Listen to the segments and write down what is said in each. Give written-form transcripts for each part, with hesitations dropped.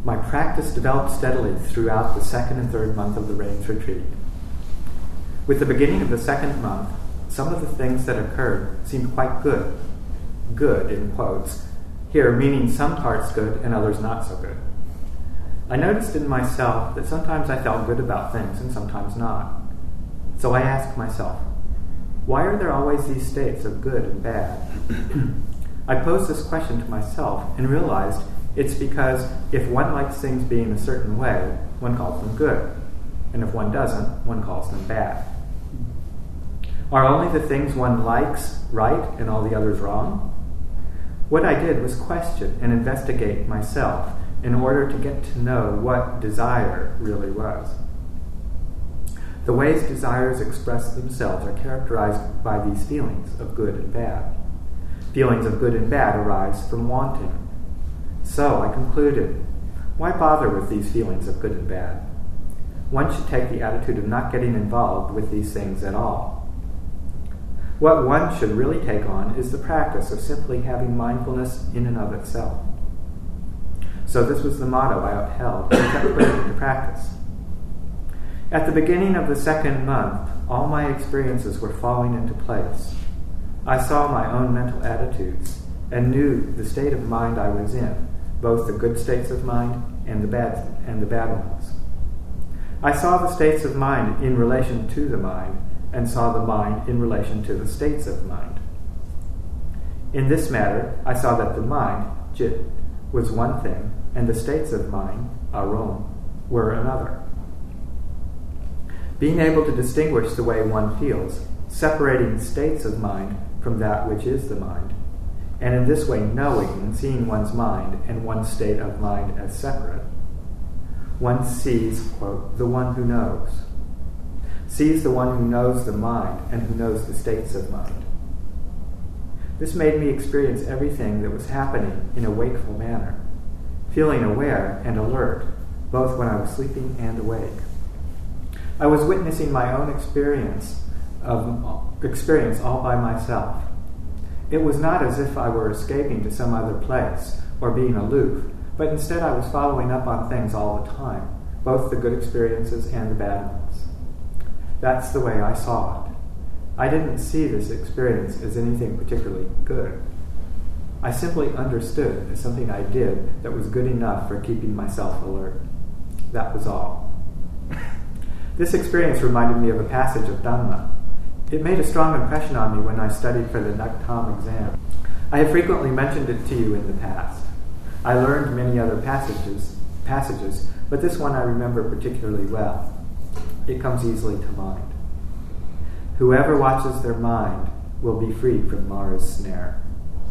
My practice developed steadily throughout the second and third month of the Rains retreat. With the beginning of the second month, some of the things that occurred seemed quite good. Good, in quotes, here meaning some parts good and others not so good. I noticed in myself that sometimes I felt good about things and sometimes not. So I asked myself, why are there always these states of good and bad? I posed this question to myself and realized it's because if one likes things being a certain way, one calls them good. And if one doesn't, one calls them bad. Are only the things one likes right and all the others wrong? What I did was question and investigate myself in order to get to know what desire really was. The ways desires express themselves are characterized by these feelings of good and bad. Feelings of good and bad arise from wanting. So I concluded, why bother with these feelings of good and bad? One should take the attitude of not getting involved with these things at all. What one should really take on is the practice of simply having mindfulness in and of itself. So this was the motto I upheld and kept putting into practice. At the beginning of the second month, all my experiences were falling into place. I saw my own mental attitudes and knew the state of mind I was in, both the good states of mind and the bad ones. I saw the states of mind in relation to the mind and saw the mind in relation to the states of mind. In this matter, I saw that the mind, Jit, was one thing, and the states of mind, Arom, were another. Being able to distinguish the way one feels, separating states of mind from that which is the mind, and in this way knowing and seeing one's mind and one's state of mind as separate, one sees, quote, the one who knows. Sees the one who knows the mind and who knows the states of mind. This made me experience everything that was happening in a wakeful manner, feeling aware and alert, both when I was sleeping and awake. I was witnessing my own experience all by myself. It was not as if I were escaping to some other place or being aloof, but instead I was following up on things all the time, both the good experiences and the bad ones. That's the way I saw it. I didn't see this experience as anything particularly good. I simply understood it as something I did that was good enough for keeping myself alert. That was all. This experience reminded me of a passage of Dhamma. It made a strong impression on me when I studied for the Naktam exam. I have frequently mentioned it to you in the past. I learned many other passages, but this one I remember particularly well. It comes easily to mind. Whoever watches their mind will be freed from Mara's snare.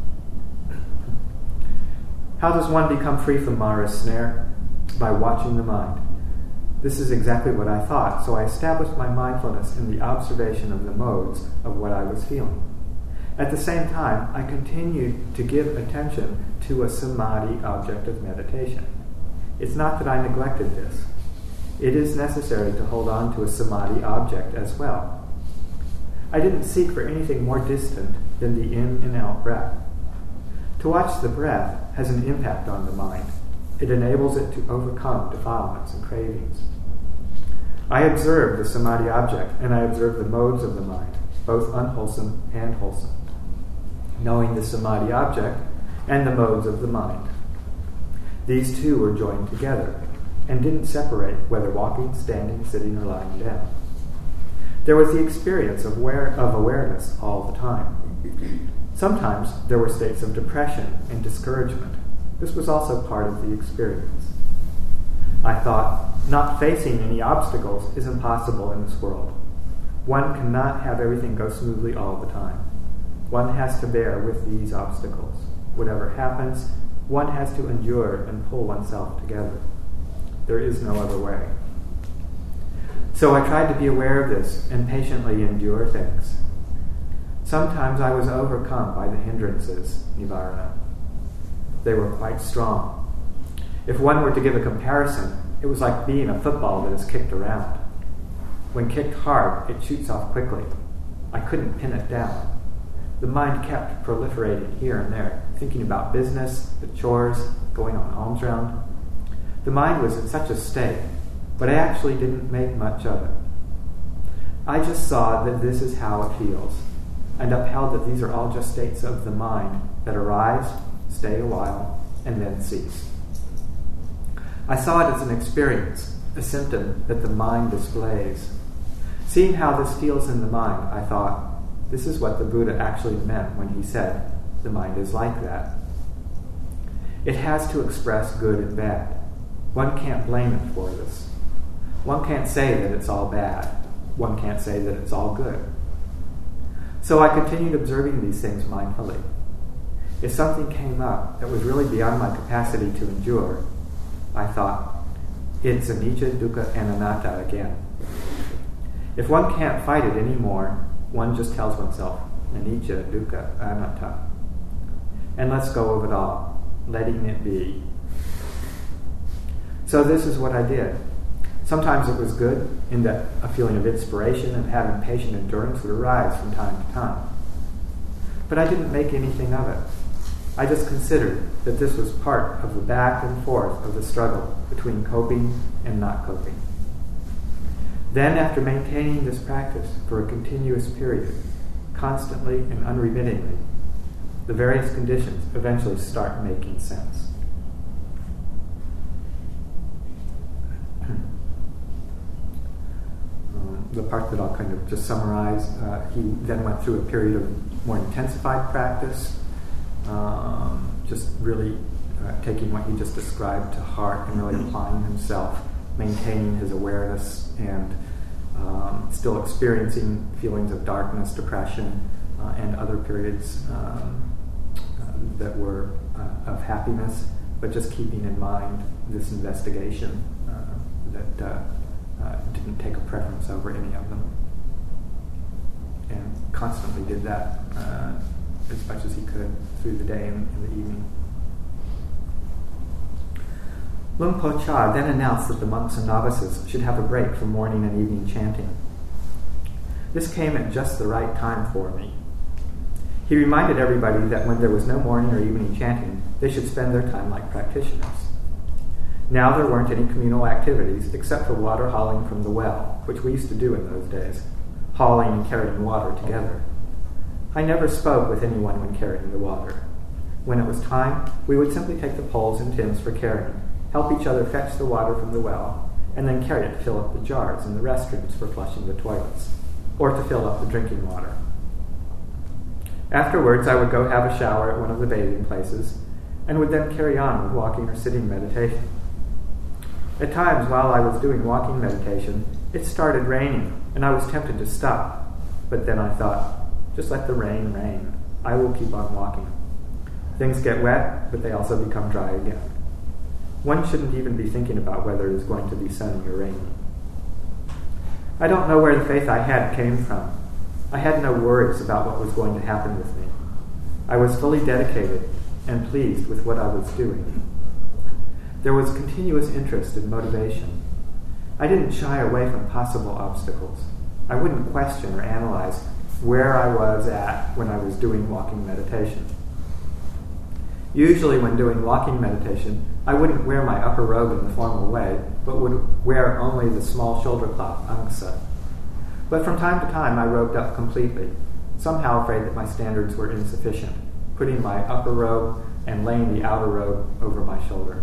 How does one become free from Mara's snare? By watching the mind. This is exactly what I thought, so I established my mindfulness in the observation of the modes of what I was feeling. At the same time, I continued to give attention to a samadhi object of meditation. It's not that I neglected this. It is necessary to hold on to a samadhi object as well. I didn't seek for anything more distant than the in and out breath. To watch the breath has an impact on the mind. It enables it to overcome defilements and cravings. I observed the samadhi object, and I observed the modes of the mind, both unwholesome and wholesome, knowing the samadhi object and the modes of the mind. These two were joined together and didn't separate whether walking, standing, sitting, or lying down. There was the experience of awareness all the time. Sometimes there were states of depression and discouragement. This was also part of the experience. I thought, not facing any obstacles is impossible in this world. One cannot have everything go smoothly all the time. One has to bear with these obstacles. Whatever happens, one has to endure and pull oneself together. There is no other way. So I tried to be aware of this and patiently endure things. Sometimes I was overcome by the hindrances, nivarana. They were quite strong. If one were to give a comparison, it was like being a football that is kicked around. When kicked hard, it shoots off quickly. I couldn't pin it down. The mind kept proliferating here and there, thinking about business, the chores, going on alms round. The mind was in such a state, but I actually didn't make much of it. I just saw that this is how it feels, and upheld that these are all just states of the mind that arise, stay a while, and then cease. I saw it as an experience, a symptom that the mind displays. Seeing how this feels in the mind, I thought, this is what the Buddha actually meant when he said, the mind is like that. It has to express good and bad. One can't blame it for this. One can't say that it's all bad. One can't say that it's all good. So I continued observing these things mindfully. If something came up that was really beyond my capacity to endure, I thought, it's anicca, dukkha, and anatta again. If one can't fight it anymore, one just tells oneself, anicca, dukkha, anatta. And let's go of it all, letting it be. So this is what I did. Sometimes it was good, in that a feeling of inspiration and having patient endurance would arise from time to time. But I didn't make anything of it. I just considered that this was part of the back and forth of the struggle between coping and not coping. Then, after maintaining this practice for a continuous period, constantly and unremittingly, the various conditions eventually start making sense. The part that I'll kind of just summarize, he then went through a period of more intensified practice, just really taking what he just described to heart and really applying himself, maintaining his awareness, and still experiencing feelings of darkness, depression, and other periods that were of happiness, but just keeping in mind this investigation that didn't take a preference over any of them, and constantly did that as much as he could through the day and in the evening. Luang Por Chah then announced that the monks and novices should have a break from morning and evening chanting. This came at just the right time for me. He reminded everybody that when there was no morning or evening chanting, they should spend their time like practitioners. Now there weren't any communal activities except for water hauling from the well, which we used to do in those days, hauling and carrying water together. I never spoke with anyone when carrying the water. When it was time, we would simply take the poles and tins for carrying, help each other fetch the water from the well, and then carry it to fill up the jars in the restrooms for flushing the toilets, or to fill up the drinking water. Afterwards, I would go have a shower at one of the bathing places, and would then carry on with walking or sitting meditation. At times, while I was doing walking meditation, it started raining, and I was tempted to stop. But then I thought, just let the rain rain. I will keep on walking. Things get wet, but they also become dry again. One shouldn't even be thinking about whether it is going to be sunny or rainy. I don't know where the faith I had came from. I had no worries about what was going to happen with me. I was fully dedicated and pleased with what I was doing. There was continuous interest and motivation. I didn't shy away from possible obstacles. I wouldn't question or analyze where I was at when I was doing walking meditation. Usually when doing walking meditation, I wouldn't wear my upper robe in the formal way, but would wear only the small shoulder cloth, angsa. But from time to time I robed up completely, somehow afraid that my standards were insufficient, putting my upper robe and laying the outer robe over my shoulder.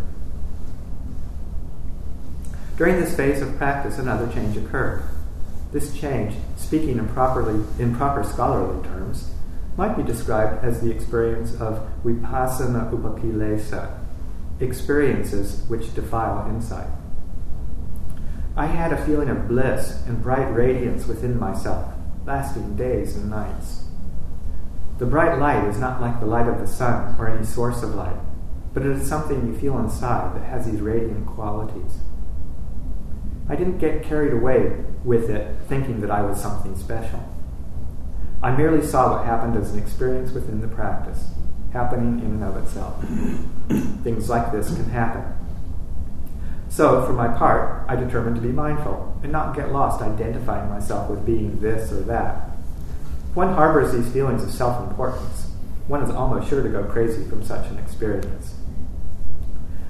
During this phase of practice, another change occurred. This change, speaking in proper scholarly terms, might be described as the experience of vipassana upakilesa, experiences which defile insight. I had a feeling of bliss and bright radiance within myself, lasting days and nights. The bright light is not like the light of the sun or any source of light, but it is something you feel inside that has these radiant qualities. I didn't get carried away with it thinking that I was something special. I merely saw what happened as an experience within the practice, happening in and of itself. Things like this can happen. So, for my part, I determined to be mindful and not get lost identifying myself with being this or that. If one harbors these feelings of self-importance, one is almost sure to go crazy from such an experience.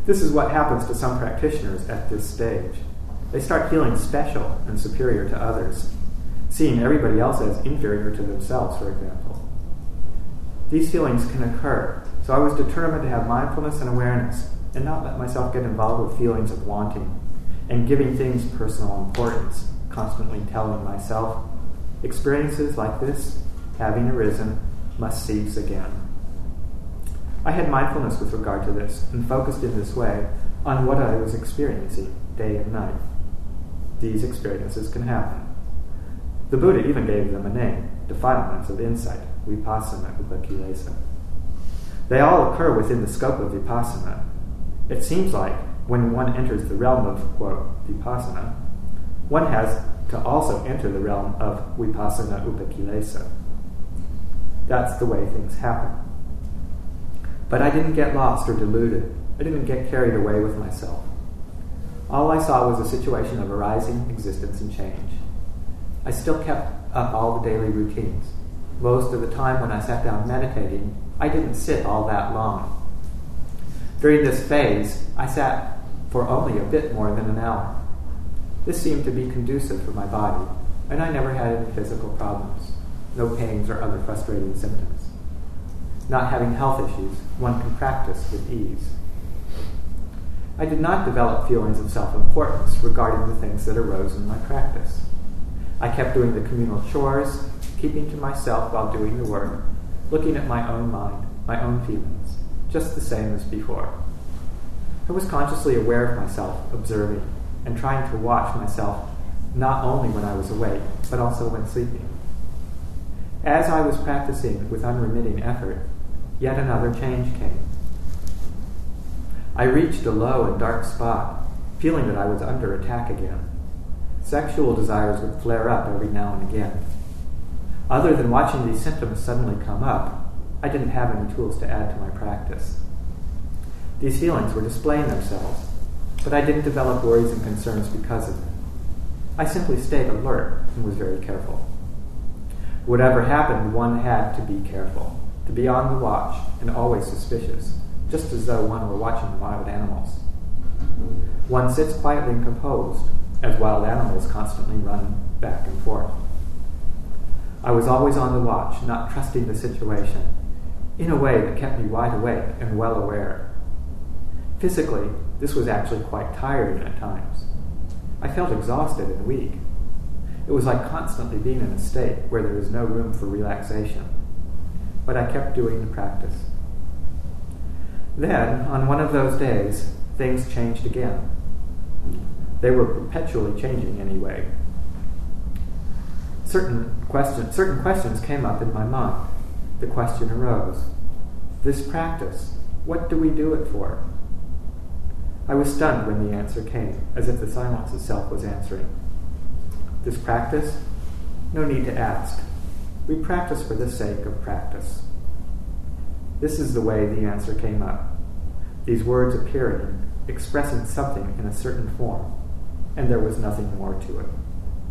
This is what happens to some practitioners at this stage. They start feeling special and superior to others, seeing everybody else as inferior to themselves, for example. These feelings can occur, so I was determined to have mindfulness and awareness and not let myself get involved with feelings of wanting and giving things personal importance, constantly telling myself, experiences like this, having arisen, must cease again. I had mindfulness with regard to this and focused in this way on what I was experiencing day and night. These experiences can happen. The Buddha even gave them a name, defilements of insight, vipassana upakilesa. They all occur within the scope of vipassana. It seems like when one enters the realm of, quote, vipassana, one has to also enter the realm of vipassana upakilesa. That's the way things happen. But I didn't get lost or deluded. I didn't get carried away with myself. All I saw was a situation of arising existence and change. I still kept up all the daily routines. Most of the time when I sat down meditating, I didn't sit all that long. During this phase, I sat for only a bit more than an hour. This seemed to be conducive for my body, and I never had any physical problems, no pains or other frustrating symptoms. Not having health issues, one can practice with ease. I did not develop feelings of self-importance regarding the things that arose in my practice. I kept doing the communal chores, keeping to myself while doing the work, looking at my own mind, my own feelings, just the same as before. I was consciously aware of myself, observing, and trying to watch myself not only when I was awake, but also when sleeping. As I was practicing with unremitting effort, yet another change came. I reached a low and dark spot, feeling that I was under attack again. Sexual desires would flare up every now and again. Other than watching these symptoms suddenly come up, I didn't have any tools to add to my practice. These feelings were displaying themselves, but I didn't develop worries and concerns because of them. I simply stayed alert and was very careful. Whatever happened, one had to be careful, to be on the watch and always suspicious, just as though one were watching wild animals. One sits quietly and composed, as wild animals constantly run back and forth. I was always on the watch, not trusting the situation, in a way that kept me wide awake and well aware. Physically, this was actually quite tiring at times. I felt exhausted and weak. It was like constantly being in a state where there was no room for relaxation. But I kept doing the practice. Then, on one of those days, things changed again. They were perpetually changing anyway. Certain questions came up in my mind. The question arose, this practice, what do we do it for? I was stunned when the answer came, as if the silence itself was answering. This practice? No need to ask. We practice for the sake of practice. This is the way the answer came up. These words appearing, expressing something in a certain form, and there was nothing more to it.